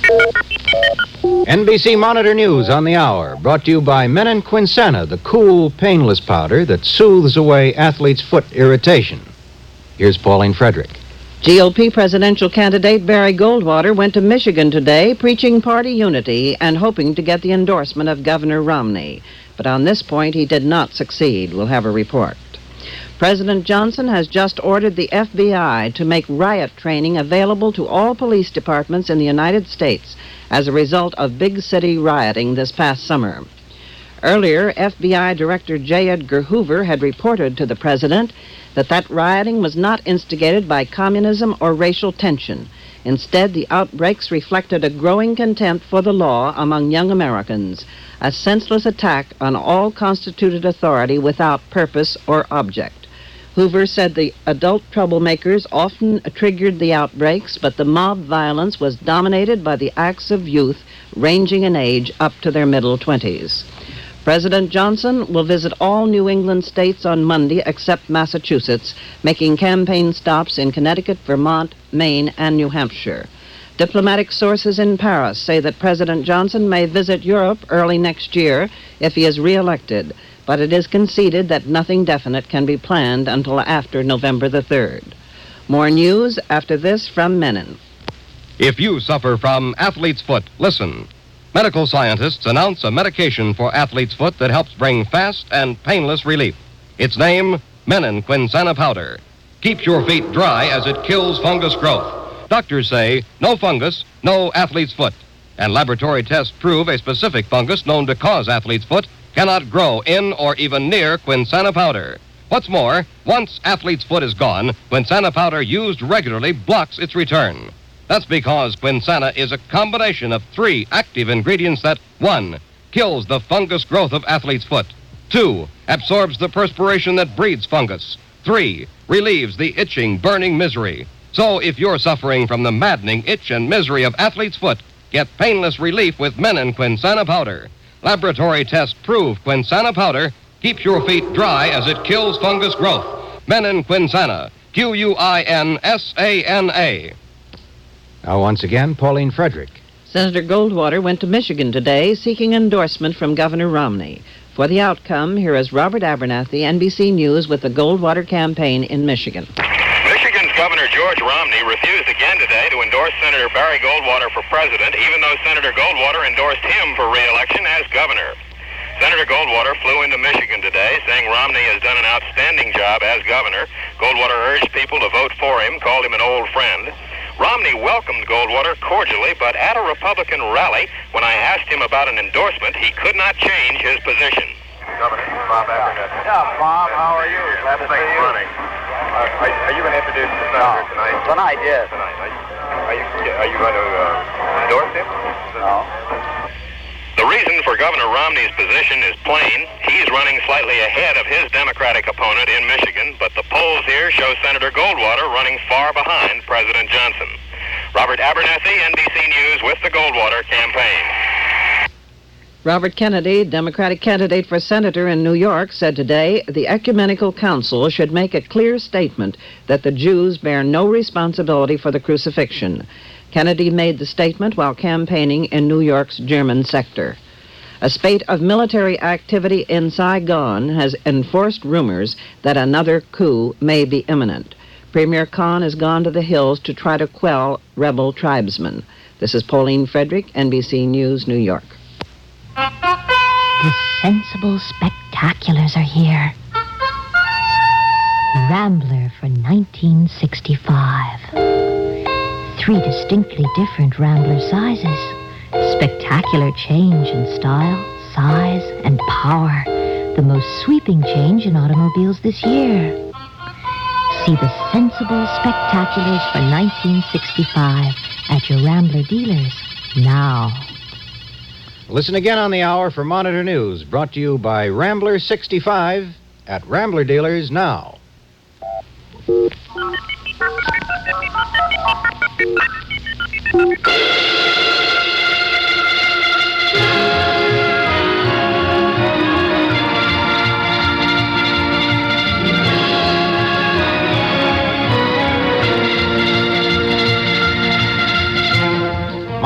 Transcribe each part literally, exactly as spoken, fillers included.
N B C Monitor News on the hour, brought to you by Menon Quinsana, the cool, painless powder that soothes away athletes' foot irritation. Here's Pauline Frederick. G O P presidential candidate Barry Goldwater went to Michigan today preaching party unity and hoping to get the endorsement of Governor Romney. But on this point, he did not succeed. We'll have a report. President Johnson has just ordered the F B I to make riot training available to all police departments in the United States as a result of big city rioting this past summer. Earlier, F B I Director J. Edgar Hoover had reported to the president that that rioting was not instigated by communism or racial tension. Instead, the outbreaks reflected a growing contempt for the law among young Americans, a senseless attack on all constituted authority without purpose or object. Hoover said the adult troublemakers often triggered the outbreaks, but the mob violence was dominated by the acts of youth ranging in age up to their middle twenties. President Johnson will visit all New England states on Monday except Massachusetts, making campaign stops in Connecticut, Vermont, Maine, and New Hampshire. Diplomatic sources in Paris say that President Johnson may visit Europe early next year if he is reelected, but it is conceded that nothing definite can be planned until after November the third. More news after this from Menon. If you suffer from athlete's foot, listen. Medical scientists announce a medication for athlete's foot that helps bring fast and painless relief. Its name, Menon Quinsana Powder. Keeps your feet dry as it kills fungus growth. Doctors say no fungus, no athlete's foot. And laboratory tests prove a specific fungus known to cause athlete's foot cannot grow in or even near Quinsana Powder. What's more, once athlete's foot is gone, Quinsana Powder used regularly blocks its return. That's because Quinsana is a combination of three active ingredients that, one, kills the fungus growth of athlete's foot, two, absorbs the perspiration that breeds fungus, three, relieves the itching, burning misery. So if you're suffering from the maddening itch and misery of athlete's foot, get painless relief with Menon Quinsana Powder. Laboratory tests prove Quinsana Powder keeps your feet dry as it kills fungus growth. Menon Quinsana, Q U I N S A N A. Now, once again, Pauline Frederick. Senator Goldwater went to Michigan today seeking endorsement from Governor Romney. For the outcome, here is Robert Abernathy, N B C News, with the Goldwater campaign in Michigan. Michigan's Governor George Romney refused again today to endorse Senator Barry Goldwater for president, even though Senator Goldwater endorsed him for re-election as governor. Senator Goldwater flew into Michigan today, saying Romney has done an outstanding job as governor. Goldwater urged people to vote for him, called him an old friend. Romney welcomed Goldwater cordially, but at a Republican rally, when I asked him about an endorsement, he could not change his position. Governor, Bob Abernathy. Yeah, Bob, how are you? Glad to see you. Running. Uh, are, are you going to introduce the senator No. tonight? Tonight, yes. Tonight. Are you, are you, are you going to uh, endorse him? No. The reason for Governor Romney's position is plain. He's running slightly ahead of his Democratic opponent in Michigan, but the polls here show Senator Goldwater running far behind President Johnson. Robert Abernathy, N B C News, with the Goldwater campaign. Robert Kennedy, Democratic candidate for senator in New York, said today the Ecumenical Council should make a clear statement that the Jews bear no responsibility for the crucifixion. Kennedy made the statement while campaigning in New York's German sector. A spate of military activity in Saigon has enforced rumors that another coup may be imminent. Premier Khan has gone to the hills to try to quell rebel tribesmen. This is Pauline Frederick, N B C News, New York. The sensible spectaculars are here. Rambler for nineteen sixty-five. Three distinctly different Rambler sizes. Spectacular change in style, size, and power. The most sweeping change in automobiles this year. See the sensible spectaculars for nineteen sixty-five at your Rambler dealers now. Listen again on the hour for Monitor News, brought to you by Rambler sixty-five at Rambler dealers now.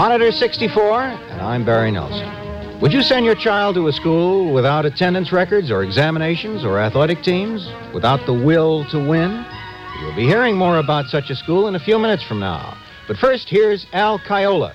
Monitor sixty-four, and I'm Barry Nelson. Would you send your child to a school without attendance records or examinations or athletic teams, without the will to win? You'll be hearing more about such a school in a few minutes from now. But first, here's Al Kaiola.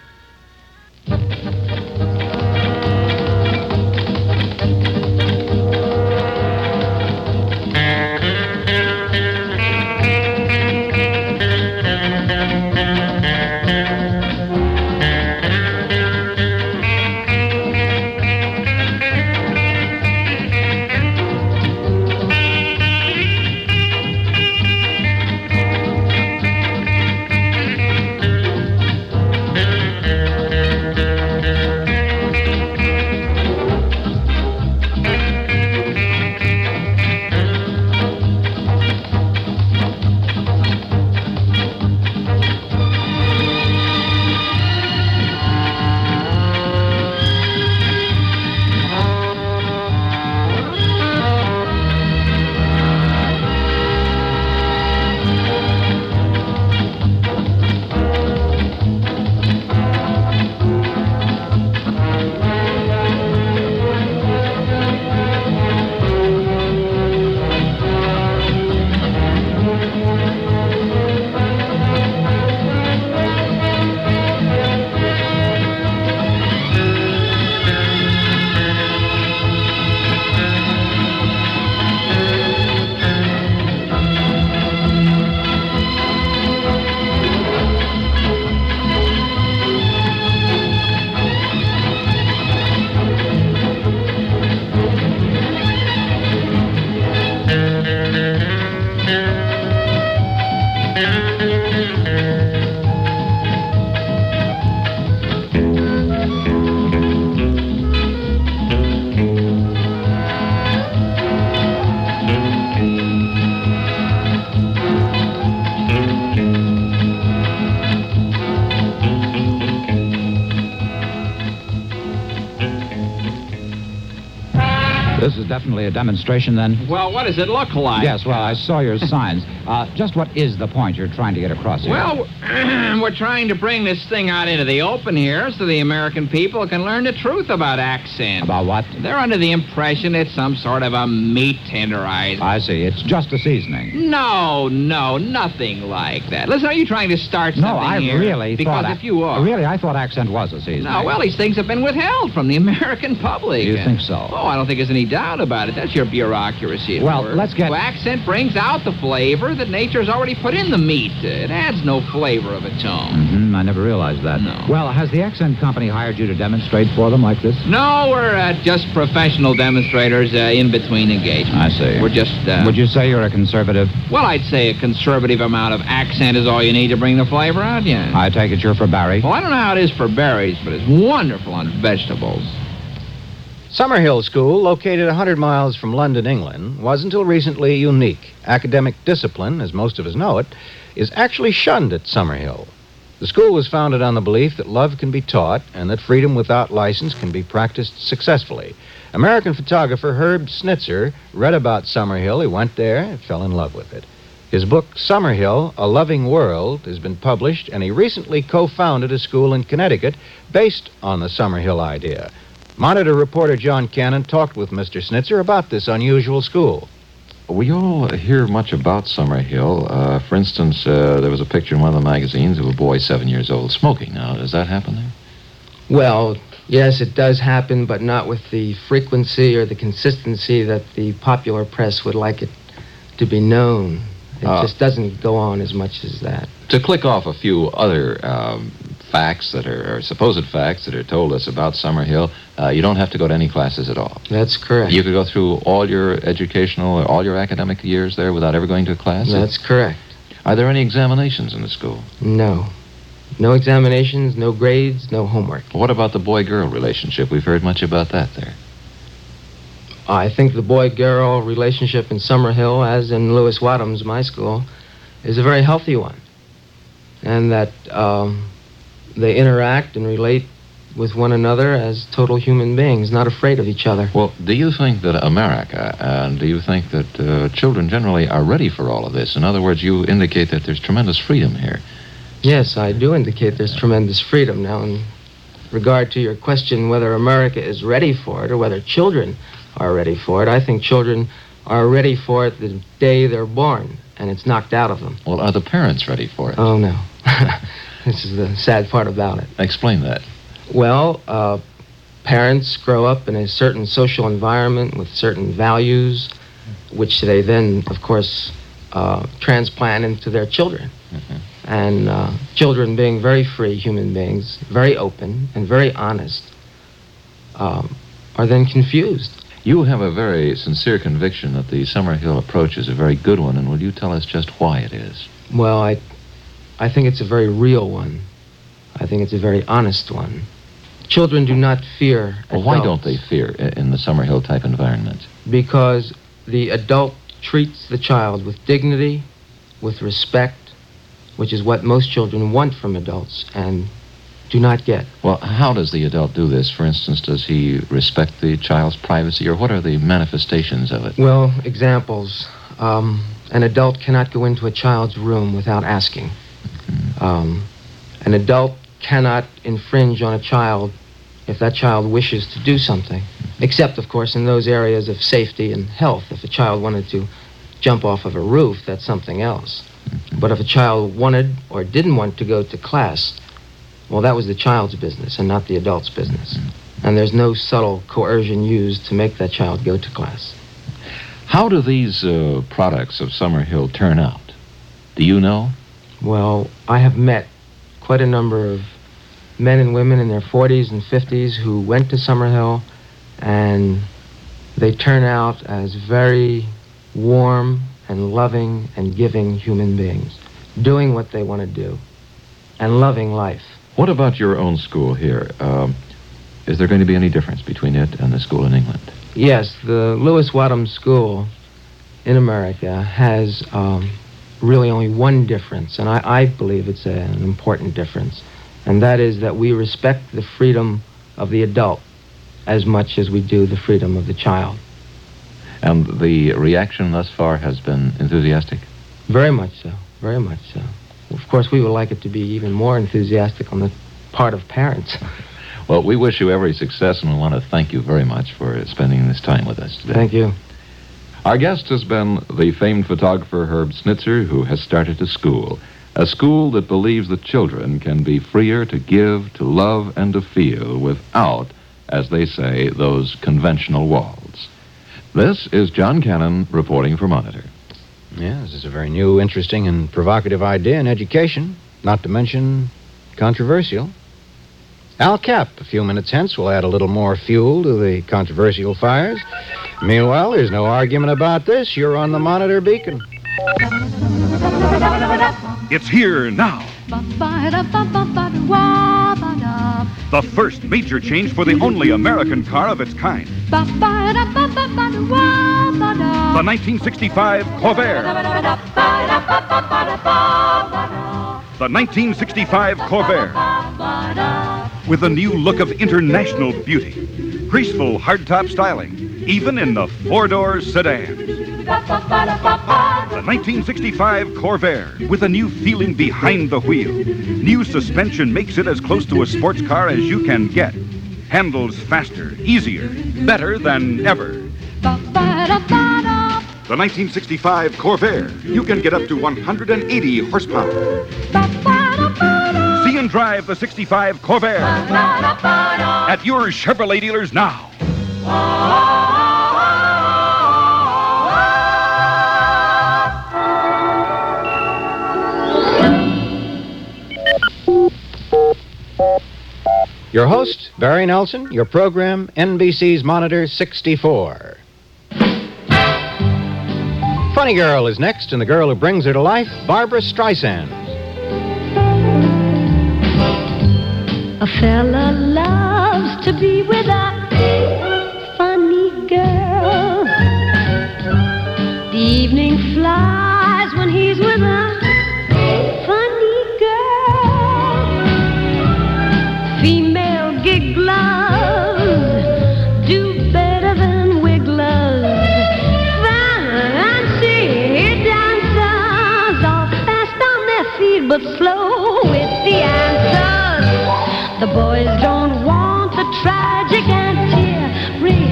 This is definitely a demonstration, then? Well, what does it look like? Yes, well, I saw your signs. Uh, just what is the point you're trying to get across here? Well, we're trying to bring this thing out into the open here so the American people can learn the truth about accent. About what? They're under the impression it's some sort of a meat tenderizer. I see. It's just a seasoning. No, no, nothing like that. Listen, are you trying to start something No, I here? really because thought... if you are... Really, I thought accent was a seasoning. No, well, these things have been withheld from the American public. You think so? Oh, I don't think there's any doubt about it. That's your bureaucracy. Well, work. let's get... Well, accent brings out the flavor that nature's already put in the meat. It adds no flavor of its own. Mm-hmm. I never realized that. No. Well, has the accent company hired you to demonstrate for them like this? No, we're uh, just professional demonstrators uh, in between engagements. I see. We're just... Uh, Would you say you're a conservative? Well, I'd say a conservative amount of accent is all you need to bring the flavor out, yeah. I take it you're for Barry? Well, I don't know how it is for berries, but it's wonderful on vegetables. Summerhill School, located one hundred miles from London, England, was until recently unique. Academic discipline, as most of us know it, is actually shunned at Summerhill. The school was founded on the belief that love can be taught and that freedom without license can be practiced successfully. American photographer Herb Snitzer read about Summerhill. He went there and fell in love with it. His book, Summerhill, A Loving World, has been published, and he recently co-founded a school in Connecticut based on the Summerhill idea. Monitor reporter John Cannon talked with Mister Snitzer about this unusual school. We all hear much about Summerhill. Uh, for instance, uh, there was a picture in one of the magazines of a boy seven years old smoking. Now, does that happen there? Well, yes, it does happen, but not with the frequency or the consistency that the popular press would like it to be known. It Uh, just doesn't go on as much as that. To click off a few other um, facts that are, or supposed facts that are told us about Summerhill, uh, you don't have to go to any classes at all. That's correct. You could go through all your educational or all your academic years there without ever going to a class? That's correct. Are there any examinations in the school? No. No examinations, no grades, no homework. What about the boy-girl relationship? We've heard much about that there. I think the boy-girl relationship in Summerhill, as in Lewis Wadham's, my school, is a very healthy one. And that um, they interact and relate with one another as total human beings, not afraid of each other. Well, do you think that America, and do you think that uh, children generally are ready for all of this? In other words, you indicate that there's tremendous freedom here. Yes, I do indicate there's tremendous freedom now. In regard to your question whether America is ready for it or whether children are ready for it, I think children are ready for it the day they're born, and it's knocked out of them. Well, are the parents ready for it? Oh, no. This is the sad part about it. Explain that. Well, uh, parents grow up in a certain social environment with certain values, which they then, of course, uh, transplant into their children. Mm-hmm. And uh, children, being very free human beings, very open and very honest, um, are then confused. You have a very sincere conviction that the Summerhill approach is a very good one, and will you tell us just why it is? Well, I, I think it's a very real one. I think it's a very honest one. Children do not fear Well, adults. why don't they fear in the Summerhill type environment? Because the adult treats the child with dignity, with respect, which is what most children want from adults and do not get. Well, how does the adult do this? For instance, does he respect the child's privacy, or what are the manifestations of it? Well, examples. Um, an adult cannot go into a child's room without asking. Mm-hmm. Um, an adult cannot infringe on a child if that child wishes to do something, except, of course, in those areas of safety and health. If a child wanted to jump off of a roof, that's something else. Mm-hmm. But if a child wanted or didn't want to go to class, well, that was the child's business and not the adult's business. Mm-hmm. And there's no subtle coercion used to make that child go to class. How do these uh, products of Summerhill turn out? Do you know? Well, I have met quite a number of men and women in their forties and fifties who went to Summerhill, and they turn out as very warm and loving and giving human beings, doing what they want to do and loving life. What about your own school here? Um, is there going to be any difference between it and the school in England? Yes, the Lewis Wadham School in America has um, really only one difference, and I, I believe it's a, an important difference, and that is that we respect the freedom of the adult as much as we do the freedom of the child. And the reaction thus far has been enthusiastic? Very much so, very much so. Of course, we would like it to be even more enthusiastic on the part of parents. Well, we wish you every success, and we want to thank you very much for spending this time with us today. Thank you. Our guest has been the famed photographer Herb Snitzer, who has started a school, a school that believes that children can be freer to give, to love, and to feel without, as they say, those conventional walls. This is John Cannon reporting for Monitor. Yeah, this is a very new, interesting, and provocative idea in education, not to mention controversial. Al Capp, a few minutes hence, will add a little more fuel to the controversial fires. Meanwhile, there's no argument about this. You're on the Monitor Beacon. It's here now. The first major change for the only American car of its kind. The nineteen sixty-five Corvair. The nineteen sixty-five Corvair. With a new look of international beauty. Graceful hardtop styling, even in the four-door sedans. The nineteen sixty-five Corvair, with a new feeling behind the wheel. New suspension makes it as close to a sports car as you can get. Handles faster, easier, better than ever. The nineteen sixty-five Corvair, you can get up to one hundred eighty horsepower. See and drive the sixty-five Corvair at your Chevrolet dealers now. Your host, Barry Nelson, your program, N B C's Monitor sixty-four. Funny Girl is next, and the girl who brings her to life, Barbra Streisand. A fella loves to be with a funny girl. The evening flies when he's with a funny girl. Female gig gloves do better than wig gloves. Fancy dancers all fast on their feet, but slow with the answers. The boys don't don't want the tragic and teary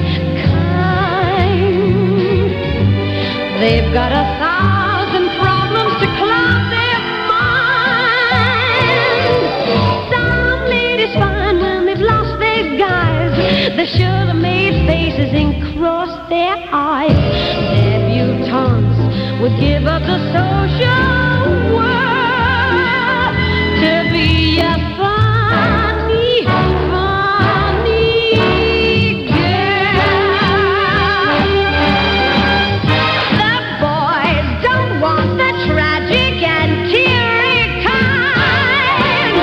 kind. They've got a thousand problems to cloud their minds. Some ladies find when they've lost their guys, they should have made faces and crossed their eyes. Debutantes would give up the social world to be a funny, funny girl. The boys don't want the tragic and teary kind.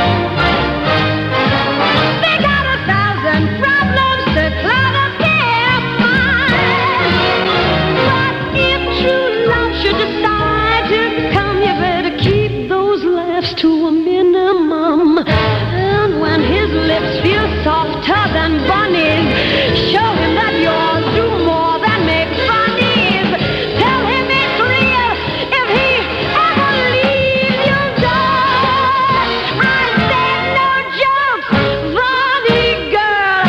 They got a thousand problems to cloud up their minds. But if true love should decide to come, you better keep those laughs to a minimum. And when his lips feel softer than bunnies, show him that yours do more than make funnies. Tell him it's real if he ever leaves your door. I said no jokes, funny girl,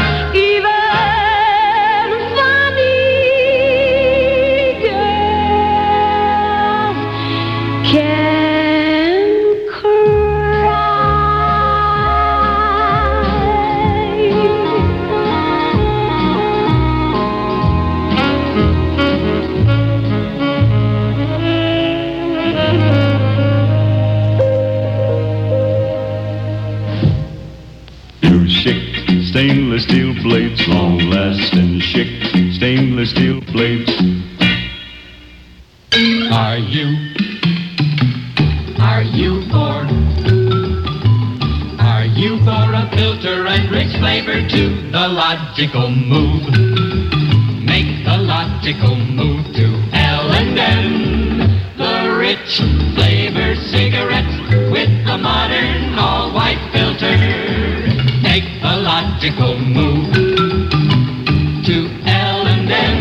even funny girls can You shake stainless steel blades, long lasting shake stainless steel blades. Are you, are you for, are you for a filter and brings flavor to the logical move? Make the logical move to L and M, the rich flavor cigarettes with a modern all-white filter. Make the logical move to L and M.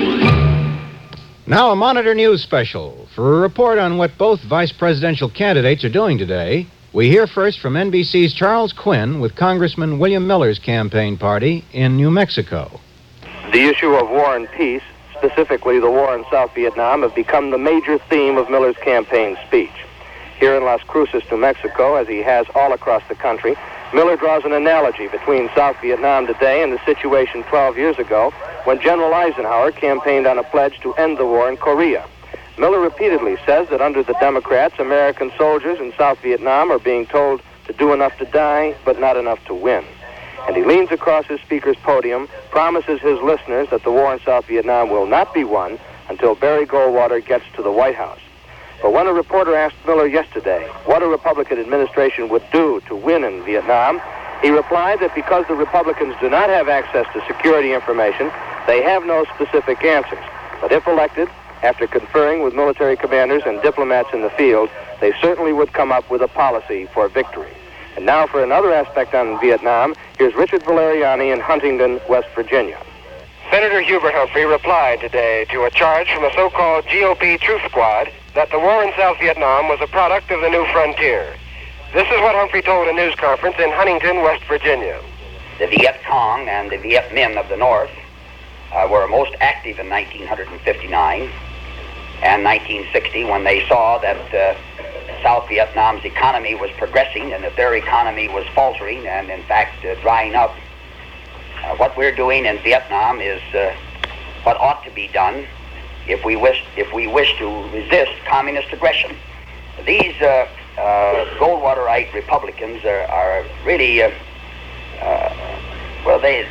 Now, a Monitor News special. For a report on what both vice presidential candidates are doing today, we hear first from N B C's Charles Quinn with Congressman William Miller's campaign party in New Mexico. The issue of war and peace, specifically the war in South Vietnam, have become the major theme of Miller's campaign speech. Here in Las Cruces, New Mexico, as he has all across the country, Miller draws an analogy between South Vietnam today and the situation twelve years ago when General Eisenhower campaigned on a pledge to end the war in Korea. Miller repeatedly says that under the Democrats, American soldiers in South Vietnam are being told to do enough to die, but not enough to win. And he leans across his speaker's podium, promises his listeners that the war in South Vietnam will not be won until Barry Goldwater gets to the White House. But when a reporter asked Miller yesterday what a Republican administration would do to win in Vietnam, he replied that because the Republicans do not have access to security information, they have no specific answers. But if elected, after conferring with military commanders and diplomats in the field, they certainly would come up with a policy for victory. And now for another aspect on Vietnam, here's Richard Valeriani in Huntington, West Virginia. Senator Hubert Humphrey replied today to a charge from the so-called G O P Truth Squad that the war in South Vietnam was a product of the new frontier. This is what Humphrey told a news conference in Huntington, West Virginia. The Viet Cong and the Viet Minh of the North uh, were most active in nineteen fifty-nine and nineteen sixty when they saw that uh, South Vietnam's economy was progressing and that their economy was faltering and, in fact, uh, drying up. Uh, what we're doing in Vietnam is uh, what ought to be done if we wish if we wish to resist communist aggression. These uh, uh, Goldwaterite Republicans are, are really, uh, uh, well, they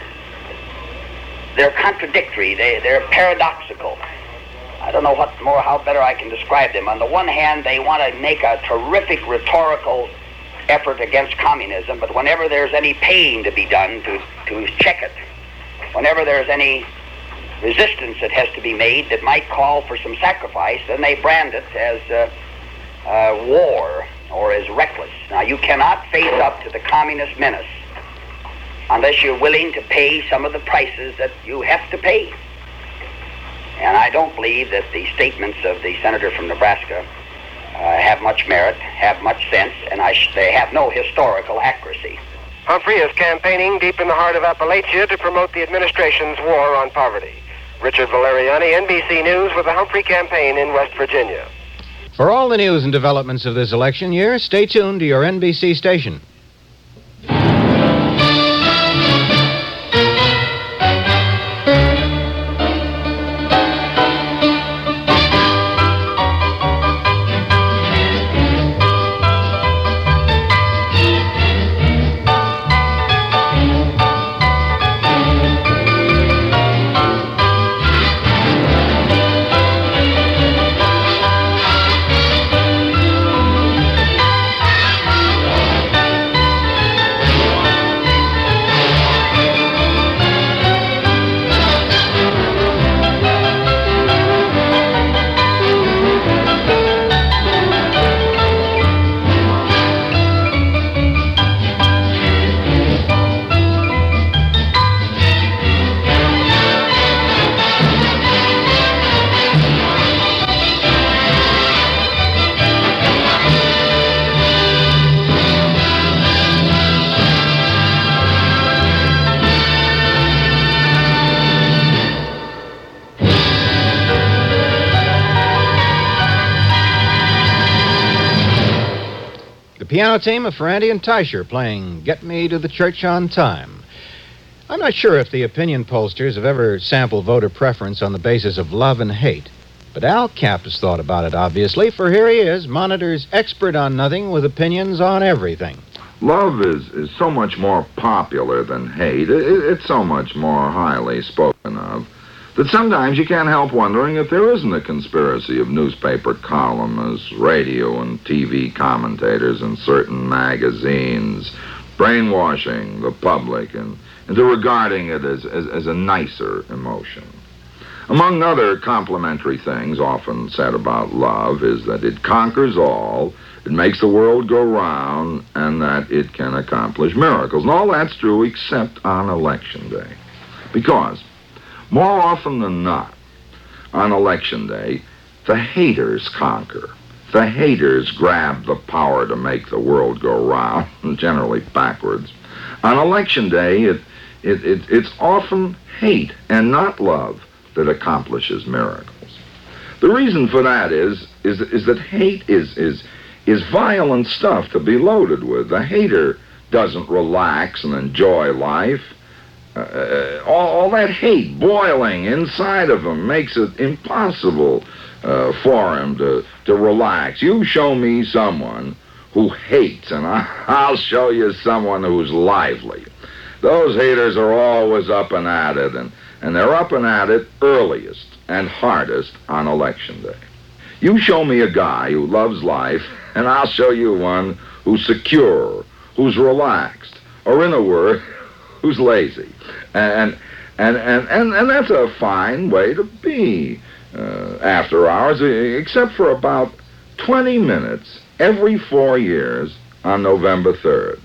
they're contradictory. They they're paradoxical. I don't know what more, how better I can describe them. On the one hand, they want to make a terrific rhetorical effort against communism, but whenever there's any pain to be done to, to check it, whenever there's any resistance that has to be made that might call for some sacrifice, then they brand it as uh, uh, war or as reckless. Now, you cannot face up to the communist menace unless you're willing to pay some of the prices that you have to pay. And I don't believe that the statements of the senator from Nebraska uh, have much merit, have much sense, and I sh- they have no historical accuracy. Humphrey is campaigning deep in the heart of Appalachia to promote the administration's war on poverty. Richard Valeriani, N B C News, with the Humphrey campaign in West Virginia. For all the news and developments of this election year, stay tuned to your N B C station. The piano team of Ferranti and Teicher playing Get Me to the Church on Time. I'm not sure if the opinion pollsters have ever sampled voter preference on the basis of love and hate, but Al Capp has thought about it, obviously, for here he is, Monitor's expert on nothing with opinions on everything. Love is, is so much more popular than hate. It, it's so much more highly spoken of that sometimes you can't help wondering if there isn't a conspiracy of newspaper columnists, radio and T V commentators, and certain magazines brainwashing the public and into regarding it as, as, as a nicer emotion. Among other complimentary things often said about love is that it conquers all, it makes the world go round, and that it can accomplish miracles. And all that's true except on Election Day. Because more often than not, on Election Day, the haters conquer. The haters grab the power to make the world go round, generally backwards. On Election Day, it, it, it, it's often hate and not love that accomplishes miracles. The reason for that is, is, is that hate is, is, is violent stuff to be loaded with. The hater doesn't relax and enjoy life. Uh, all, all that hate boiling inside of him makes it impossible uh, for him to, to relax. You show me someone who hates, and I, I'll show you someone who's lively. Those haters are always up and at it, and, and they're up and at it earliest and hardest on Election Day. You show me a guy who loves life, and I'll show you one who's secure, who's relaxed, or in a word, who's lazy. And and, and, and and that's a fine way to be uh, after hours, except for about twenty minutes every four years on November third.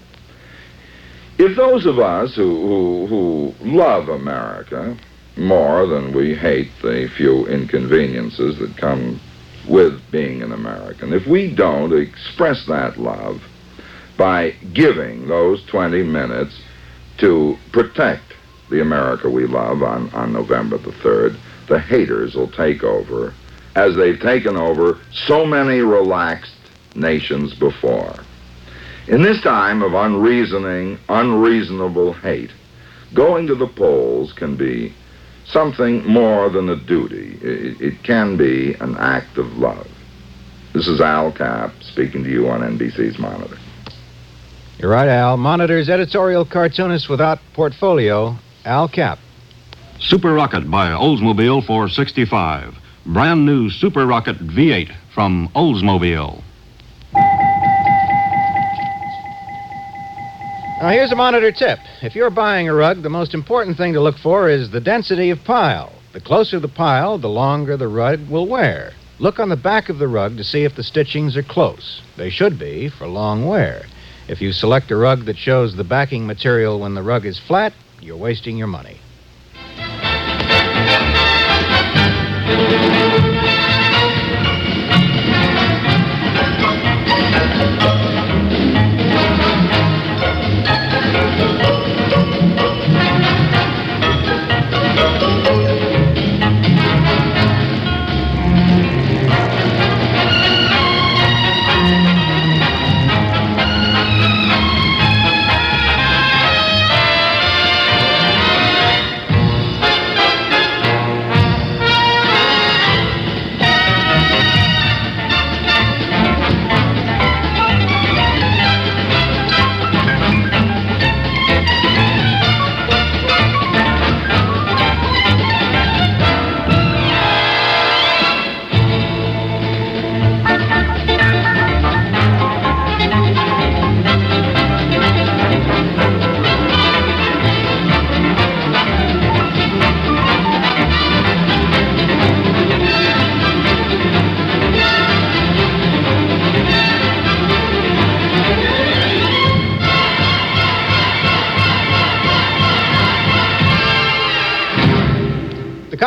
If those of us who, who, who love America more than we hate the few inconveniences that come with being an American, if we don't express that love by giving those twenty minutes to protect the America we love on, on November the third, the haters will take over, as they've taken over so many relaxed nations before. In this time of unreasoning, unreasonable hate, going to the polls can be something more than a duty. It, it can be an act of love. This is Al Capp speaking to you on N B C's Monitor. You're right, Al. Monitor's editorial cartoonist without portfolio, Al Capp. Super Rocket by Oldsmobile four sixty-five. Brand new Super Rocket V eight from Oldsmobile. Now, here's a Monitor tip. If you're buying a rug, the most important thing to look for is the density of pile. The closer the pile, the longer the rug will wear. Look on the back of the rug to see if the stitchings are close. They should be for long wear. If you select a rug that shows the backing material when the rug is flat, you're wasting your money.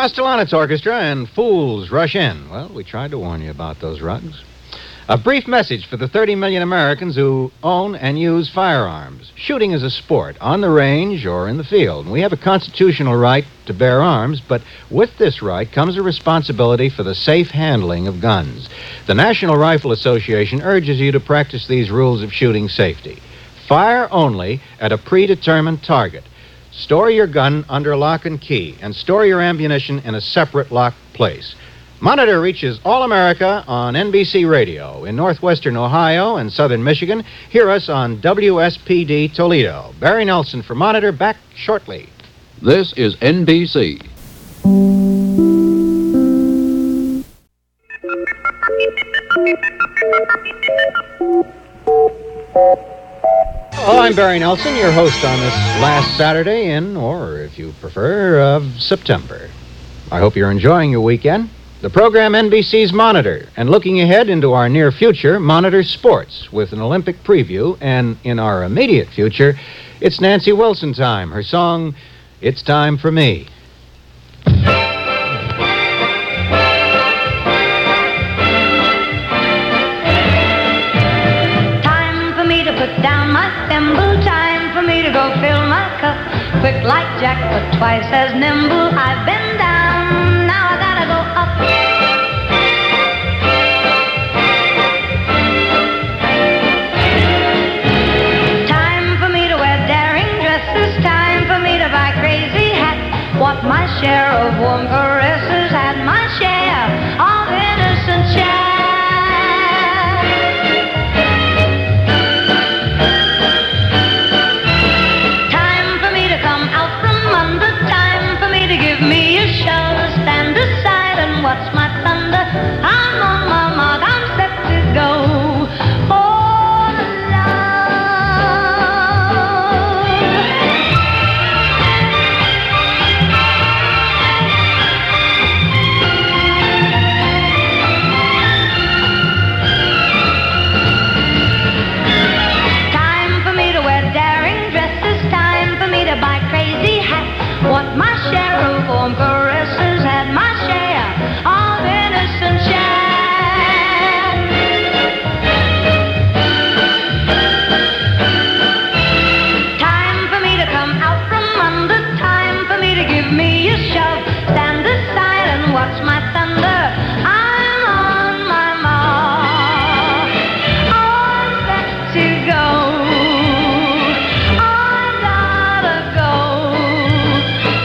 Kostelanetz Orchestra and Fools Rush In. Well, we tried to warn you about those rugs. A brief message for the thirty million Americans who own and use firearms. Shooting is a sport, on the range or in the field. We have a constitutional right to bear arms, but with this right comes a responsibility for the safe handling of guns. The National Rifle Association urges you to practice these rules of shooting safety. Fire only at a predetermined target. Store your gun under lock and key, and store your ammunition in a separate locked place. Monitor reaches all America on N B C Radio. In northwestern Ohio and southern Michigan, hear us on W S P D Toledo. Barry Nelson for Monitor, back shortly. This is N B C. Well, I'm Barry Nelson, your host on this last Saturday in, or if you prefer, of September. I hope you're enjoying your weekend. The program N B C's Monitor, and looking ahead into our near future, Monitor Sports, with an Olympic preview, and in our immediate future, it's Nancy Wilson time. Her song, It's Time for Me. Time for me to put down my thimble, time for me to go fill my cup. Quick like Jack, but twice as nimble. I've been down, now I gotta go up. Time for me to wear daring dresses, time for me to buy crazy hats. Want my share of warm caresses, had my share of innocent chat. Time for me to come out from under, time for me to give me a shove. Stand aside and watch my thunder. I'm on my mark, I'm set to go. For love. Time for me to wear daring dresses, time for me to buy crazy hats. Want my share of warm caresses, had my share of innocent chat. Time for me to come out from under, time for me to give me a shove. Stand aside and watch my thunder. I'm on my mark, all set to go. I gotta go.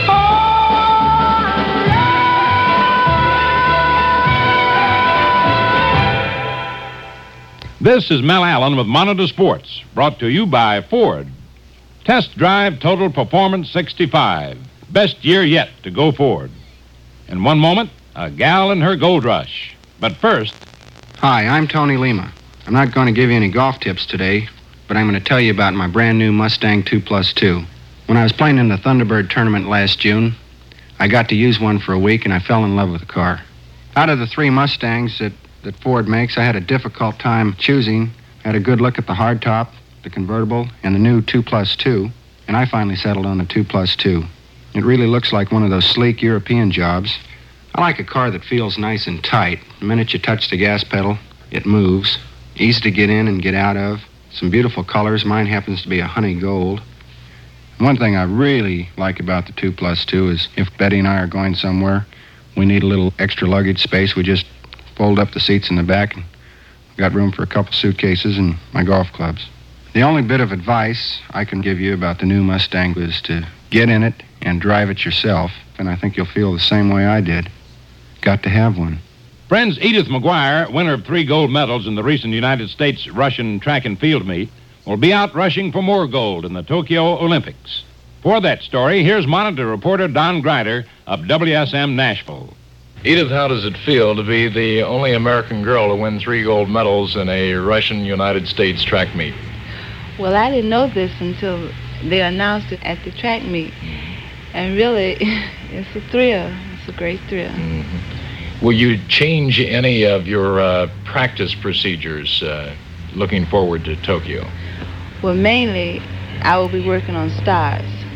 This is Mel Allen with Monitor Sports, brought to you by Ford. Test drive Total Performance sixty-five. Best year yet to go Ford. In one moment, a gal and her gold rush. But first... Hi, I'm Tony Lima. I'm not going to give you any golf tips today, but I'm going to tell you about my brand new Mustang two plus two. When I was playing in the Thunderbird tournament last June, I got to use one for a week and I fell in love with the car. Out of the three Mustangs that, that Ford makes, I had a difficult time choosing. I had a good look at the hardtop, the convertible, and the new two plus two, and I finally settled on the two plus two. It really looks like one of those sleek European jobs. I like a car that feels nice and tight. The minute you touch the gas pedal, it moves. Easy to get in and get out of. Some beautiful colors. Mine happens to be a honey gold. One thing I really like about the two plus two is if Betty and I are going somewhere, we need a little extra luggage space, we just fold up the seats in the back and got room for a couple suitcases and my golf clubs. The only bit of advice I can give you about the new Mustang is to get in it and drive it yourself, and I think you'll feel the same way I did. Got to have one. Friends, Edith McGuire, winner of three gold medals in the recent United States Russian track and field meet, will be out rushing for more gold in the Tokyo Olympics. For that story, here's Monitor reporter Don Grider of W S M Nashville. Edith, how does it feel to be the only American girl to win three gold medals in a Russian-United States track meet? Well, I didn't know this until they announced it at the track meet. And really, it's a thrill. It's a great thrill. Mm-hmm. Will you change any of your uh, practice procedures uh, looking forward to Tokyo? Well, mainly, I will be working on stars.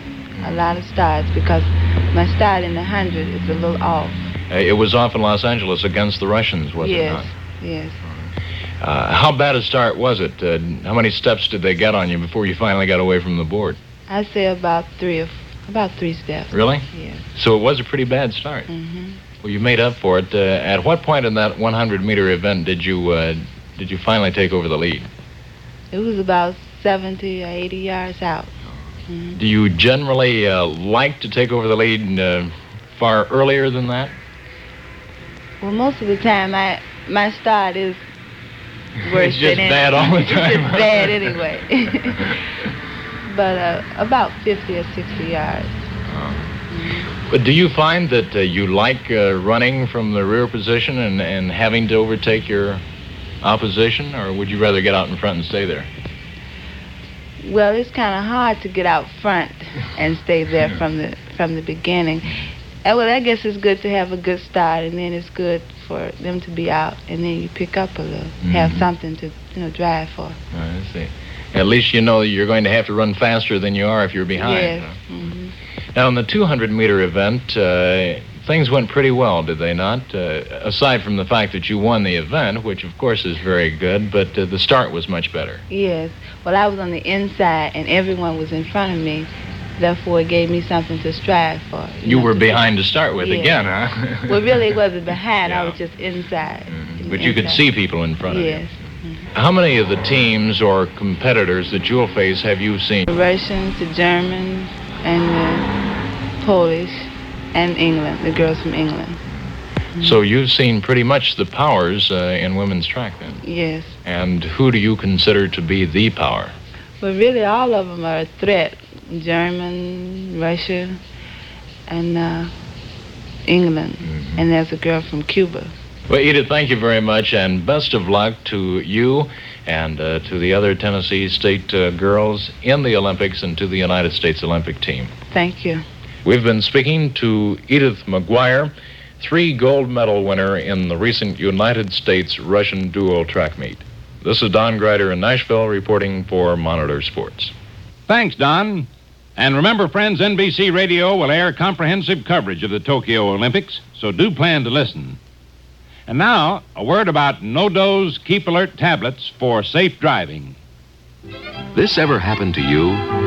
a lot of starts because my start in the hundred is a little off. Uh, it was off in Los Angeles against the Russians, was yes, it not? yes. Uh, how bad a start was it? Uh, how many steps did they get on you before you finally got away from the board? I'd say about three or about three steps. Really? Yes. So it was a pretty bad start. Mm-hmm. Well, you made up for it. Uh, at what point in that hundred meter event did you uh, did you finally take over the lead? It was about seventy or eighty yards out. Mm-hmm. Do you generally uh, like to take over the lead uh, far earlier than that? Well, most of the time, I my start is worse It's just than bad all the It's time. just bad anyway. But uh, about fifty or sixty yards. But do you find that uh, you like uh, running from the rear position and, and having to overtake your opposition, or would you rather get out in front and stay there? Well, it's kind of hard to get out front and stay there from the from the beginning. Uh, well, I guess it's good to have a good start, and then it's good for them to be out, and then you pick up a little, have Mhm. something to you know drive for. I see. At least you know you're going to have to run faster than you are if you're behind. Yes. huh? hmm Now, in the two hundred meter event, uh, things went pretty well, did they not? Uh, aside from the fact that you won the event, which of course is very good, but uh, the start was much better. Yes. Well, I was on the inside, and everyone was in front of me. Therefore, it gave me something to strive for. You know, were to- behind to start with Yeah. again, huh? Well, really, it wasn't behind. I Yeah. was just inside. But you could Inside. see people in front of you. Yes. How many of the teams or competitors that you'll face have you seen? The Russians, the Germans, and the Polish, and England, the girls from England. So you've seen pretty much the powers uh, in women's track then. Yes. And who do you consider to be the power? But really, all of them are a threat. German, Russia, and uh, England. And there's a girl from Cuba. Well, Edith, thank you very much, and best of luck to you and uh, to the other Tennessee State uh, girls in the Olympics and to the United States Olympic team. Thank you. We've been speaking to Edith McGuire, three gold medal winner in the recent United States-Russian dual track meet. This is Don Greider in Nashville reporting for Monitor Sports. Thanks, Don. And remember, friends, N B C Radio will air comprehensive coverage of the Tokyo Olympics, so do plan to listen. And now, a word about No-Dose Keep Alert tablets for safe driving. This ever happened to you?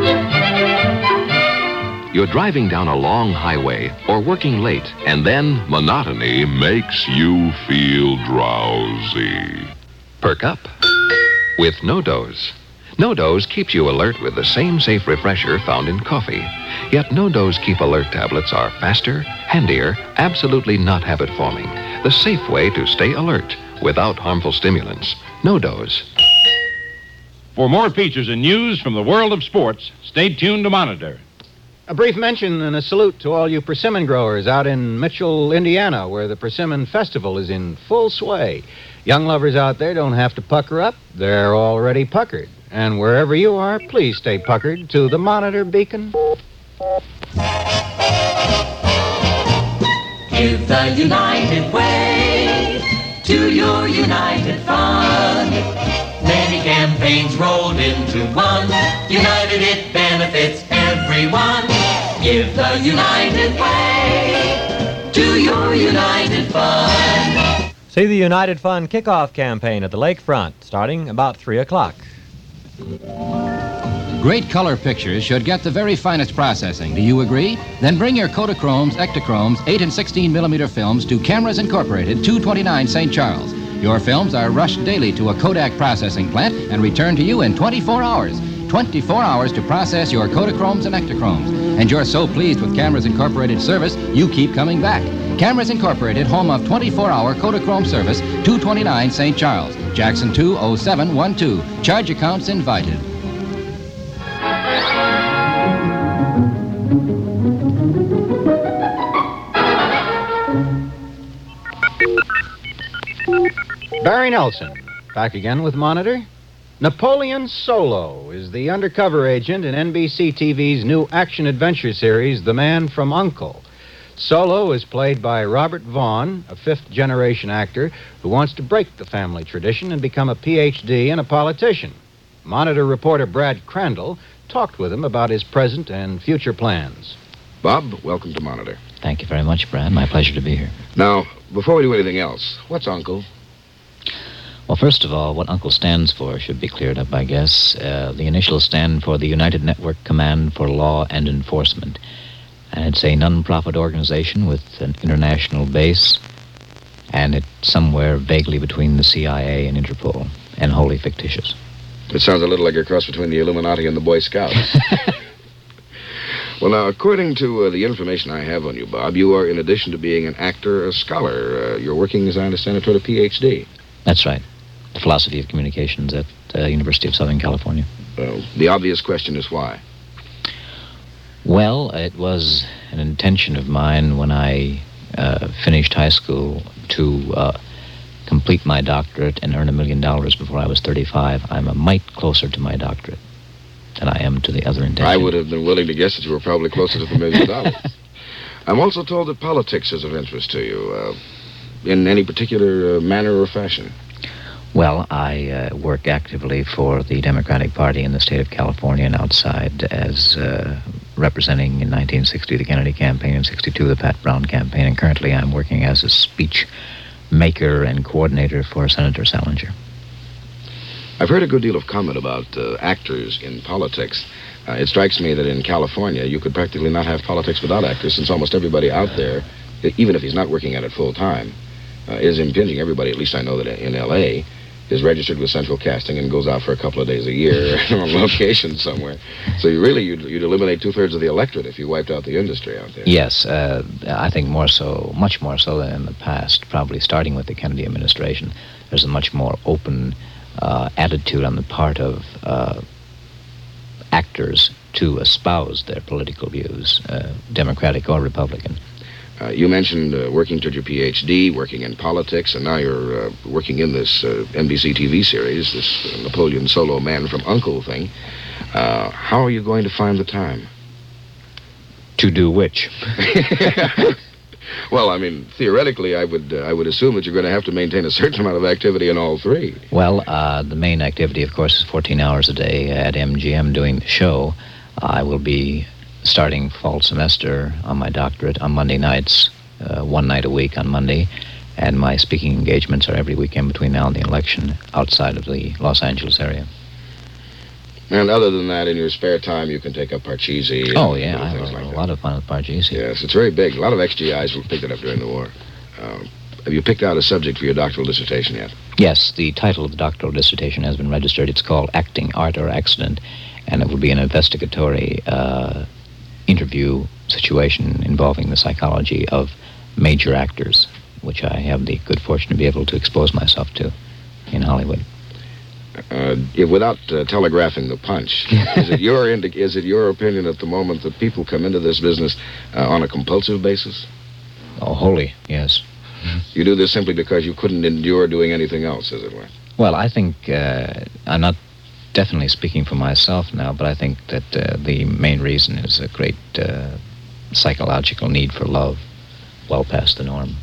You're driving down a long highway or working late, and then monotony makes you feel drowsy. Perk up with No-Dose. No-Dose keeps you alert with the same safe refresher found in coffee. Yet No-Dose Keep Alert tablets are faster, handier, absolutely not habit-forming. The safe way to stay alert without harmful stimulants. No-Dose. For more features and news from the world of sports, stay tuned to Monitor. A brief mention and a salute to all you persimmon growers out in Mitchell, Indiana, where the Persimmon Festival is in full sway. Young lovers out there don't have to pucker up. They're already puckered. And wherever you are, please stay puckered to the Monitor Beacon. Give the United Way to your United Fund. Many campaigns rolled into one. United, it benefits everyone. Give the United Way to your United Fund. See the United Fund kickoff campaign at the lakefront, starting about three o'clock. Great color pictures should get the very finest processing. Do you agree? Then bring your Kodachromes, Ektachromes, eight and sixteen millimeter films to Cameras Incorporated, two twenty-nine Saint Charles. Your films are rushed daily to a Kodak processing plant and returned to you in twenty-four hours. twenty-four hours to process your Kodachromes and Ektachromes. And you're so pleased with Cameras Incorporated service, you keep coming back. Cameras Incorporated, home of twenty-four hour Kodachrome service, two twenty-nine Saint Charles. Jackson two oh seven one two. Charge accounts invited. Barry Nelson, back again with Monitor. Napoleon Solo is the undercover agent in N B C T V's new action-adventure series, The Man from U N C L E. Solo is played by Robert Vaughn, a fifth-generation actor who wants to break the family tradition and become a P H D and a politician. Monitor reporter Brad Crandall talked with him about his present and future plans. Bob, welcome to Monitor. Thank you very much, Brad. My pleasure to be here. Now, before we do anything else, what's Uncle? Well, first of all, what Uncle stands for should be cleared up, I guess. Uh, the initials stand for the United Network Command for Law and Enforcement. And it's a non-profit organization with an international base, and it's somewhere vaguely between the C I A and Interpol, and wholly fictitious. It sounds a little like a cross between the Illuminati and the Boy Scouts. Well, now, according to uh, the information I have on you, Bob, you are, in addition to being an actor, a scholar. Uh, you're working, as I understand it, toward a P H D. That's right. The philosophy of communications at the University of Southern California. Well, the obvious question is why? Well, it was an intention of mine when I uh, finished high school to uh, complete my doctorate and earn a million dollars before I was thirty-five. I'm a mite closer to my doctorate than I am to the other intention. I would have been willing to guess that you were probably closer to the million dollars. I'm also told that politics is of interest to you, uh, in any particular uh, manner or fashion. Well, I uh, work actively for the Democratic Party in the state of California and outside as uh, representing in nineteen sixty the Kennedy campaign, in sixty-two the Pat Brown campaign, and currently I'm working as a speech maker and coordinator for Senator Salinger. I've heard a good deal of comment about uh, actors in politics. Uh, it strikes me that in California you could practically not have politics without actors, since almost everybody out there, even if he's not working at it full time, uh, is impinging. Everybody, at least I know that in L A, is registered with Central Casting and goes out for a couple of days a year on location somewhere. So you really, you'd, you'd eliminate two-thirds of the electorate if you wiped out the industry out there. Yes, uh, I think more so, much more so than in the past, probably starting with the Kennedy administration. There's a much more open uh, attitude on the part of uh, actors to espouse their political views, uh, Democratic or Republican. Uh, you mentioned uh, working toward your P H D, working in politics, and now you're uh, working in this uh, N B C T V series, this uh, Napoleon Solo Man from Uncle thing. Uh, how are you going to find the time? To do which? Well, I mean, theoretically, I would uh, I would assume that you're going to have to maintain a certain amount of activity in all three. Well, uh, the main activity, of course, is fourteen hours a day at M G M doing the show. I will be starting fall semester on my doctorate on Monday nights, uh, one night a week on Monday, and my speaking engagements are every weekend between now and the election outside of the Los Angeles area. And other than that, in your spare time, you can take up Parcheesi. Oh, yeah, I have a, like a lot of fun with Parcheesi. Yes, it's very big. A lot of X G Is picked it up during the war. Uh, have you picked out a subject for your doctoral dissertation yet? Yes, the title of the doctoral dissertation has been registered. It's called Acting, Art, or Accident, and it will be an investigatory uh, interview situation involving the psychology of major actors, which I have the good fortune to be able to expose myself to in Hollywood. Uh, if, without uh, telegraphing the punch, is it your indi- is it your opinion at the moment that people come into this business uh, on a compulsive basis? Oh, wholly, yes. You do this simply because you couldn't endure doing anything else, as it were? Well, I think uh, I'm not definitely speaking for myself now, but I think that uh, the main reason is a great uh, psychological need for love, well past the norm.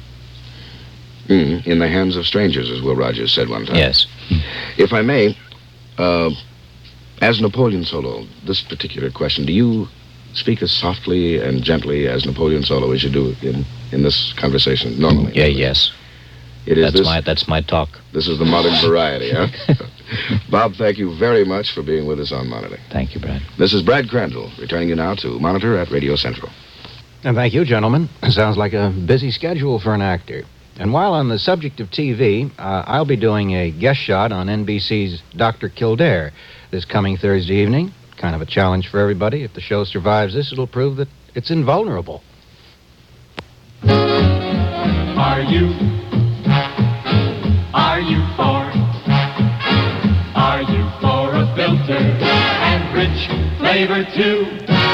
Mm, in the hands of strangers, as Will Rogers said one time. Yes. If I may, uh, as Napoleon Solo, this particular question, do you speak as softly and gently as Napoleon Solo as you do in, in this conversation normally? Yeah, yes. It is that's this, my that's my talk. This is the modern variety, huh? Bob, thank you very much for being with us on Monitor. Thank you, Brad. This is Brad Crandall, returning you now to Monitor at Radio Central. And thank you, gentlemen. Sounds like a busy schedule for an actor. And while on the subject of T V, uh, I'll be doing a guest shot on N B C's Doctor Kildare this coming Thursday evening. Kind of a challenge for everybody. If the show survives this, it'll prove that it's invulnerable. Are you? Are you for? Are you for a filter and rich flavor too?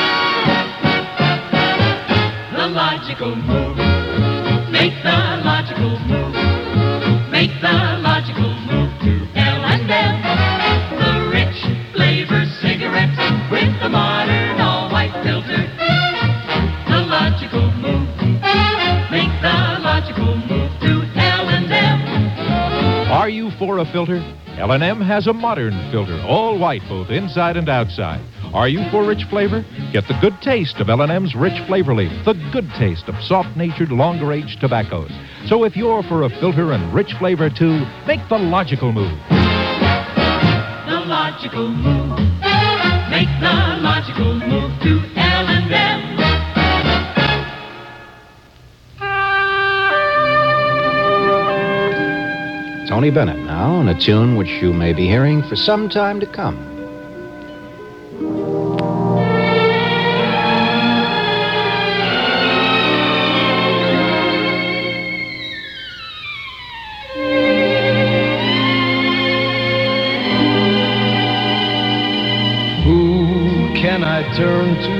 The logical move. Make the logical move. Make the logical move to L and M. The rich flavor cigarette with the modern all-white filter. The logical move. Make the logical move to L and M. Are you for a filter? L and M has a modern filter, all white both inside and outside. Are you for rich flavor? Get the good taste of L and M's Rich Flavor Leaf, the good taste of soft-natured, longer-aged tobaccos. So if you're for a filter and rich flavor, too, make the logical move. The logical move. Make the logical move to L and M. Tony Bennett now, and a tune which you may be hearing for some time to come. Who can I turn to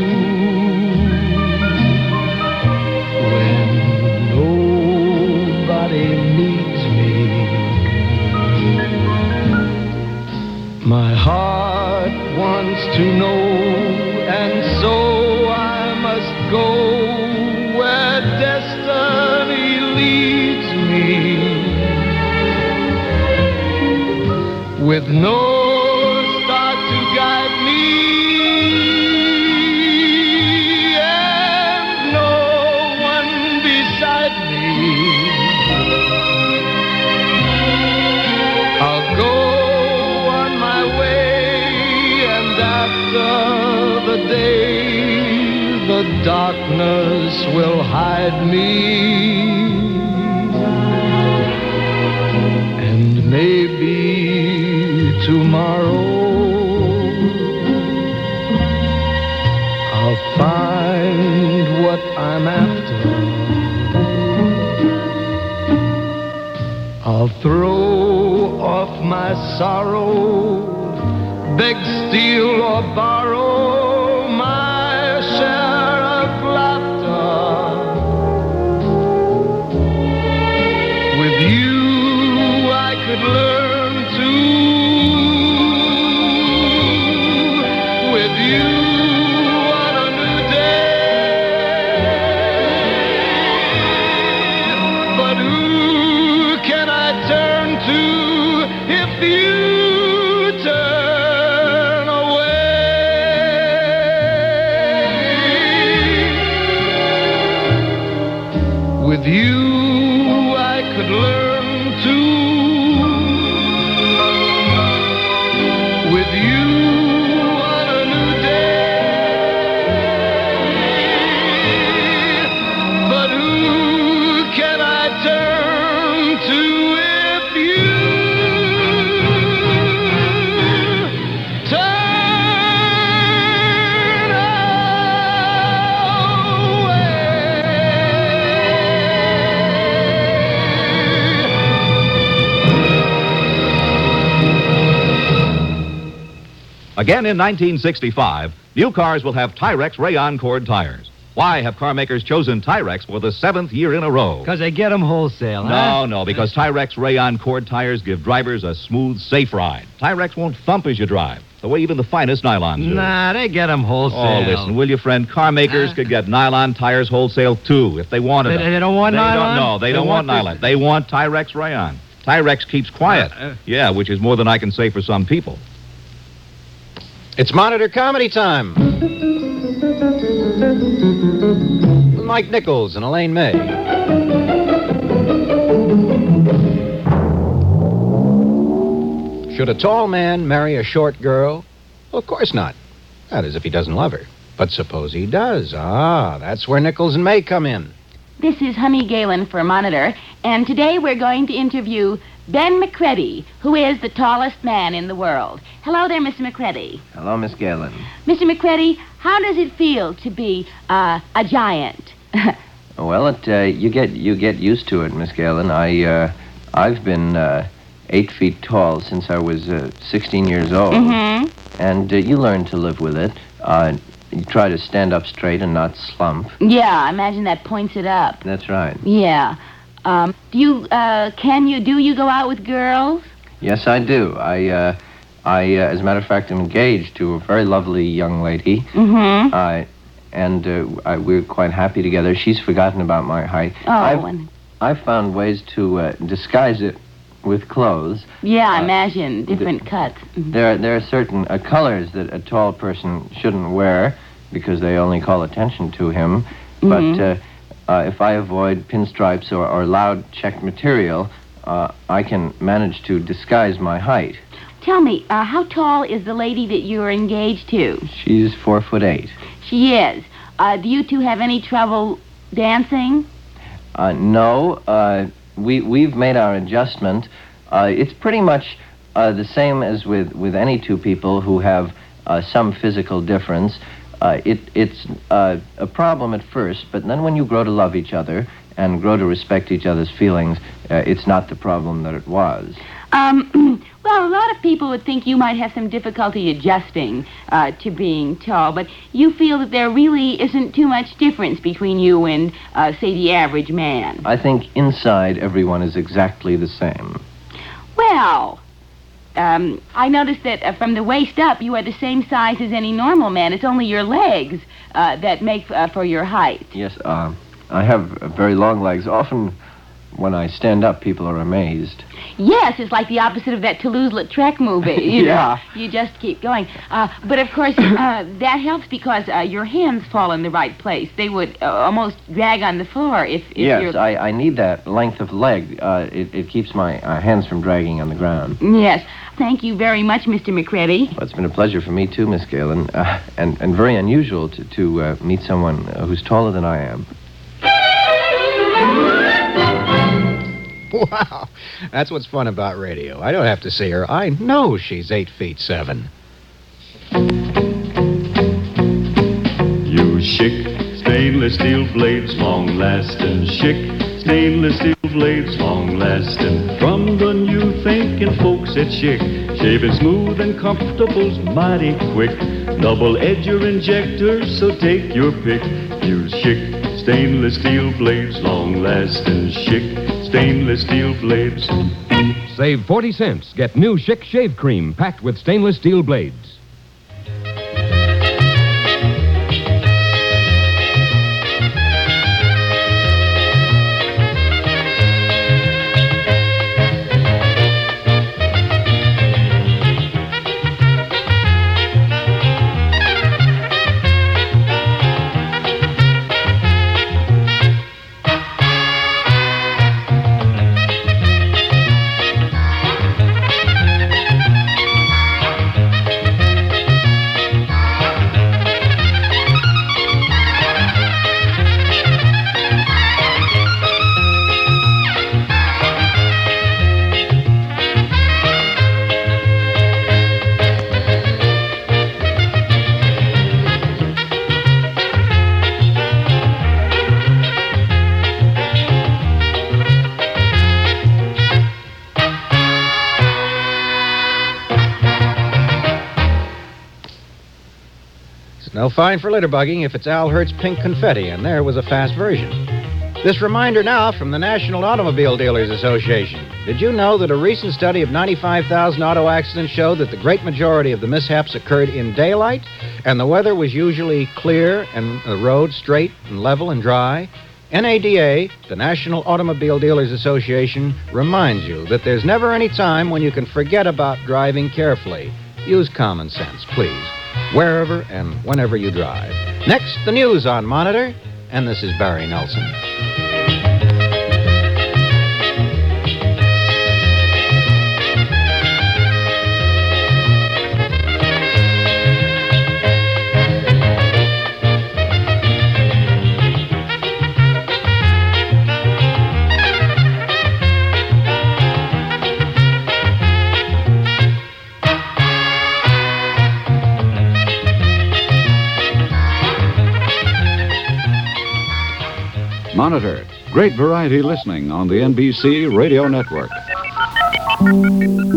when nobody needs me? My heart wants to know, and so I must go where destiny leads me, with no star to guide me, and no one beside me. I'll go the day the darkness will hide me, and maybe tomorrow I'll find what I'm after. I'll throw off my sorrow, beg, steal, or borrow my share of laughter. With you I could learn to, with you on a new day. But who can I turn to if you turn? With you I could learn to, with you on a new day. But who can I turn to if you turn? Again in nineteen sixty-five, new cars will have Tyrex Rayon Cord tires. Why have car makers chosen Tyrex for the seventh year in a row? Because they get them wholesale, No, huh? no, because Tyrex Rayon Cord tires give drivers a smooth, safe ride. Tyrex won't thump as you drive, the way even the finest nylons do. Nah, they get them wholesale. Oh, listen, will you, friend? Car makers could get nylon tires wholesale, too, if they wanted They- them. they don't want they nylon? Don't, no, they, They don't want want, this- nylon. They want Tyrex Rayon. Tyrex keeps quiet. Uh, uh. yeah, which is more than I can say for some people. It's Monitor Comedy Time. With Mike Nichols and Elaine May. Should a tall man marry a short girl? Well, of course not. That is, if he doesn't love her. But suppose he does. Ah, that's where Nichols and May come in. This is Hummy Galen for Monitor, and today we're going to interview Ben McCready, who is the tallest man in the world. Hello there, Mister McCready. Hello, Miss Galen. Mister McCready, how does it feel to be uh, a giant? Well, it uh, you get you get used to it, Miss Galen. I uh, I've been uh, eight feet tall since I was uh, sixteen years old, Mm-hmm. and uh, you learn to live with it. Uh, you try to stand up straight and not slump. Yeah, I imagine that points it up. That's right. Yeah. Um, do you, uh, can you, do you go out with girls? Yes, I do. I uh, I uh, as a matter of fact, am engaged to a very lovely young lady. Mm-hmm. I and uh, I, we're quite happy together. She's forgotten about my height. Oh, I've, and- I've found ways to uh, disguise it with clothes. Yeah, I imagine different cuts. Mhm. There, there are certain uh, colors that a tall person shouldn't wear because they only call attention to him. Mhm. But uh, uh, if I avoid pinstripes or, or loud checked material, uh, I can manage to disguise my height. Tell me, uh, how tall is the lady that you're engaged to? She's four foot eight. She is. Uh, do you two have any trouble dancing? Uh, no, uh, we, we've made our adjustment. Uh, it's pretty much uh, the same as with, with any two people who have uh, some physical difference. Uh, it, it's uh, a problem at first, but then when you grow to love each other and grow to respect each other's feelings, uh, it's not the problem that it was. Um, well, a lot of people would think you might have some difficulty adjusting uh, to being tall, but you feel that there really isn't too much difference between you and, uh, say, the average man. I think inside everyone is exactly the same. Well, um, I noticed that uh, from the waist up, you are the same size as any normal man. It's only your legs uh, that make uh, for your height. Yes, uh, I have uh, very long legs. Often when I stand up, people are amazed. Yes, it's like the opposite of that Toulouse-Lautrec movie. You Yeah. know, you just keep going. Uh, but, of course, uh, that helps because uh, your hands fall in the right place. They would uh, almost drag on the floor if, if Yes, you're... I, I need that length of leg. Uh, it, it keeps my uh, hands from dragging on the ground. Yes. Thank you very much, Mister McCready. Well, it's been a pleasure for me, too, Miss Galen, uh, and, and very unusual to, to uh, meet someone uh, who's taller than I am. Wow, that's what's fun about radio. I don't have to see her. I know she's eight feet seven. You chic stainless steel blades, long lasting. Chic stainless steel blades, long lasting. From the new thinking folks at Chic, shaving smooth and comfortable's mighty quick. Double edge your injectors, so take your pick. Use Chic stainless steel blades, long lasting. Chic stainless steel blades. Save forty cents. Get new Chic shave cream packed with stainless steel blades. No fine for litterbugging if it's Al Hurt's Pink Confetti, and there was a fast version. This reminder now from the National Automobile Dealers Association. Did you know that a recent study of ninety-five thousand auto accidents showed that the great majority of the mishaps occurred in daylight, and the weather was usually clear and the road straight and level and dry? N A D A, the National Automobile Dealers Association, reminds you that there's never any time when you can forget about driving carefully. Use common sense, please, wherever and whenever you drive. Next, the news on Monitor, and this is Barry Nelson. Monitor. Great variety listening on the N B C Radio Network.